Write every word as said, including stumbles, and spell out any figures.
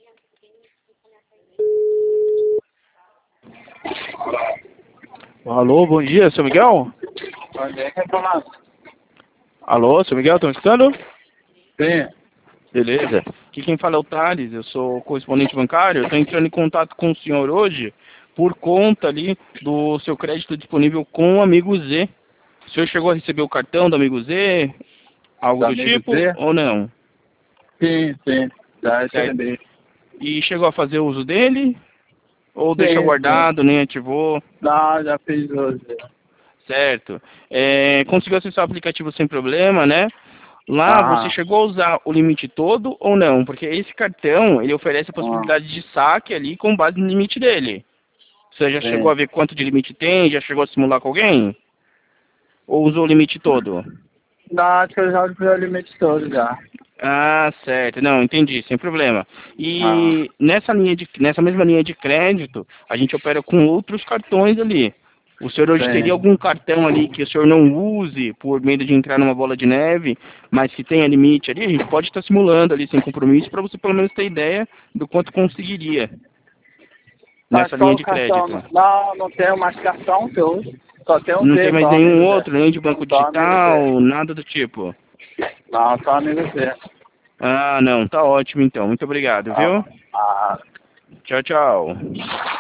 Alô, bom dia, seu Miguel? Bom dia, quem tá falando? Alô, seu Miguel, estão me escutando? Sim. Beleza. Aqui quem fala é o Thales, eu sou correspondente bancário. Eu estou entrando em contato com o senhor hoje por conta ali do seu crédito disponível com o Amigo Z. O senhor chegou a receber o cartão do Amigo Z? Algo Do do amigo tipo Z? ou não? Sim, sim. Já Certo. recebi. E chegou a fazer uso dele? Ou deixou Sim, sim. guardado, nem ativou? Não, já fiz hoje. Certo. É, conseguiu acessar o aplicativo sem problema, né? Lá você Aham. chegou a usar o limite todo ou não? Porque esse cartão, ele oferece a Ah, possibilidade de saque ali com base no limite dele. Você já chegou sim. a ver quanto de limite tem? Já chegou a simular com alguém? Ou usou o limite todo? Não, acho que eu já usei o limite todo já. Ah, certo. Não, entendi, sem problema. Ah, E nessa linha de, nessa mesma linha de crédito, a gente opera com outros cartões ali. O senhor hoje teria sim. algum cartão ali que o senhor não use por medo de entrar numa bola de neve, mas que tenha limite ali? A gente pode estar simulando ali sem compromisso para você pelo menos ter ideia do quanto conseguiria Mas nessa linha qual o de cartão? crédito. Não, não tenho mais cartão que eu uso. Só tem um Não tem Z, mais só nenhum amigo Z. outro, nem de banco Só amigo Z. digital, nada do tipo. Não, só amigo Z. Ah, não, tá ótimo então. Muito obrigado, Ah, viu? ah. Tchau, tchau.